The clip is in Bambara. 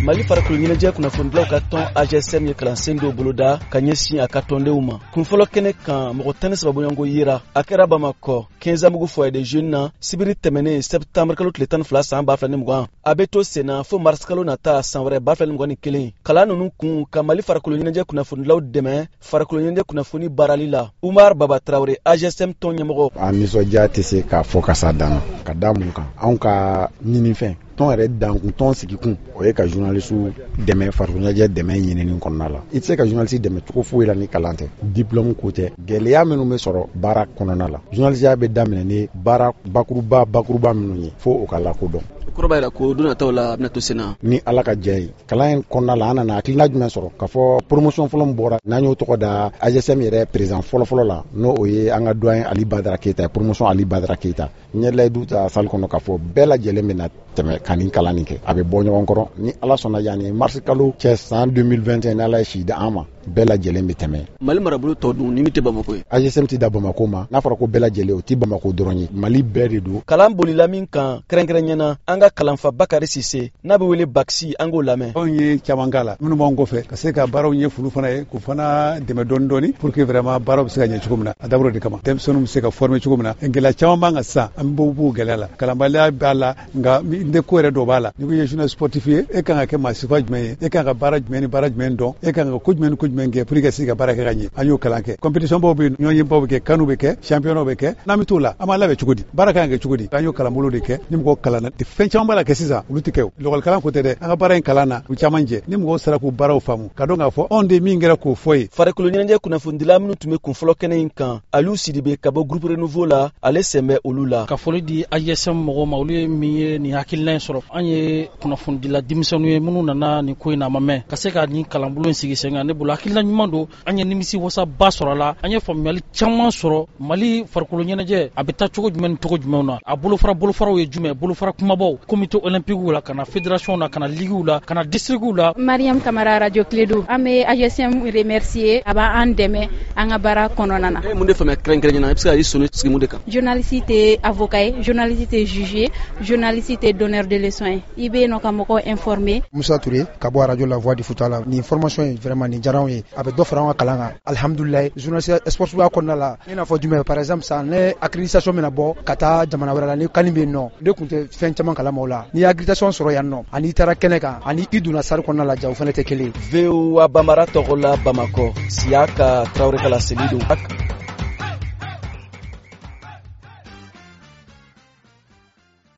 Mali farakolo ɲɛnajɛ kunnafonidilaw ka tɔn AGSM ye kalansen dɔw boloda ka ɲɛsin a ka tɔndenw ma. Kunfɔlɔ kɛnɛ kan mɔgɔ 13 bɔɲɔgɔnko yera a kɛra Bamakɔ 15 mugu foyer des jeunes na sibiri tɛmɛnen septembre kalo tile 12 san 2020 a bɛ to senna fo mars kalo nata san wɛrɛ 2021. Kalan ninnu kun ka Mali farakolo ɲɛnajɛ kunnafonidilaw dɛmɛ farakolo ɲɛnajɛ kunnafoni baarali la. Umar Baba Traoré AGSM tɔn ɲɛmɔgɔ. A nisɔndiya tɛ se k'a fɔ ka s'a dan na ka da mun kan anw ka ɲinifɛn tɔn yɛrɛ dankun tɔn sigikun o ye ka journaliste dɛmɛ farakolo ɲɛnajɛ dɛmɛ ɲinini kɔnɔna la. I tɛ se ka journaliste dɛmɛ cogo foyi la ni kalan tɛ diplôme ko tɛ gɛlɛya minnu bɛ sɔrɔ baara kɔnɔna la journalistiya bɛ daminɛ ni baara bakuruba minnu ye fo o ka lakodɔn. Kɔrɔba yɛrɛ ko don nataw la a bɛna to senna ni ala ka jɛ ye kalan in kɔnɔna la an nana hakilina jumɛn sɔrɔ k'a fɔ promotion fɔlɔ min bɔra n'an y'o tɔgɔ da AGSM yɛrɛ président fɔlɔfɔlɔ la n'o o ye an ka doyen Ali Badara Keyita promotion Ali Badara Keyita ɲɛlayidu ta salle kɔnɔ k'a fɔ bɛɛ lajɛlen bɛna tɛmɛ ka nin kalan nin kɛ a bɛ bɔ ɲɔgɔn kɔrɔ ni ala sɔnna yanni mars kalo cɛ san 2021 ni ala ye si di an ma bɛɛ lajɛlen bɛ tɛmɛ. Mali marabolo tɔ dun ni min tɛ Bamako ye. AGSM tɛ da Bamako ma n'a fɔra ko bɛɛ lajɛlen o tɛ Bamako dɔrɔn ye Mali bɛɛ de don. Kalan bolila min kan kɛrɛnkɛrɛnɲɛna an ka kalanfa Bakari Sise n'a bɛ wele Baksi an k'o lamɛn. Anw ye caman k'a la minnu b'an kɔfɛ ka se ka baaraw ɲɛ fulu fana ye k'u fana dɛmɛ dɔɔni pour que vraiment baaraw bɛ se ka ɲɛ cogo min na a dabɔra de kama denmisɛnninw bɛ se ka former cogo min na gɛlɛya caman b'an kan sisan an bɛ bɔ gɛlɛya la kalanbaliya b'a la nka n ko yɛrɛ dɔ b'a la ni ko ye journaliste sportif ye e kan ka kɛ maa sifa jumɛn ye e kan ka baara jumɛn ni baara jumɛn dɔn e kan ka ko jumɛn ni ko jumɛn kɛ pour que se ka baara kɛ ka ɲɛ an y'o kalan kɛ compétition baw bɛ ɲɔgɔn yebaw bɛ kɛ kanu bɛ kɛ championnat bɛ kɛ n'an bɛ t'o la an b'a labɛn cogo di baara kan ka kɛ cogo di an y'o kalanbolo de kɛ ni mɔgɔw kalanna fɛn caman b'a la kɛ sisan olu tɛ kɛ o lakɔli kalan ko tɛ dɛ an ka baara in kalan na u caman jɛ ni mɔgɔw sera k'u baaraw faamu ka dɔn k'a fɔ anw de min kɛra k'o fɔ ye. Farakolo ɲɛnajɛ kunnafonidila minnu tun bɛ kunfɔlɔ kɛnɛ in kan Aliou Sidibe ka bɔ groupe renouveau la ale sen bɛ olu la. Ka foli di AGSM mɔgɔw ma olu ye min ye nin hakilina in sɔrɔ an ye kunnafonidila denmisɛnninw ye minnu nana nin ko in na a ma mɛn ka se ka nin kalanbolo in sigi sen kan ne bolo hakilina ɲuman don an ye nimisi wasaba sɔrɔ a la an ye faamuyali caman sɔrɔ Mali farikolo ɲɛnajɛ a bɛ taa cogo jumɛn ni cogo jumɛnw na a bolofaraw ye jumɛn bolofara kumabaw comité olympique la ka na fédération na ka na ligue la ka na district la. Mariam Kamara radio Clédou an bɛ AGSM remercier a b'an dɛmɛ an ka baara kɔnɔna na. Mun de faamuya kɛrɛnkɛrɛnnen na i bɛ se ka i sɔnni sigi mun de kan. Journaliste tɛ avocat ye journaliste tɛ juge ye journaliste tɛ donneur de leçon ye i bɛ yen nɔ ka mɔgɔw informer. Musa Touré ka bɔ radio La Voix du Futala ni formation ye vraiment ni diyara anw ye a bɛ dɔ fara an ka kalan kan alhamdulilayi journaliste sportifu kɔnɔna la i n'a fɔ jumɛn par exemple sisan ne accréditation min na bɔ ka taa jamana wɛrɛ la ni kani bɛ yen nɔ ne tun tɛ fɛn caman kalama o la n'i ye accréditation sɔrɔ yan nɔ ani i taara kɛnɛ kan ani i donna salle kɔnɔna la ja o fana tɛ kelen ye. VOA Bamara tɔgɔ la Bamakɔ Siaka Traoré Kala Selido.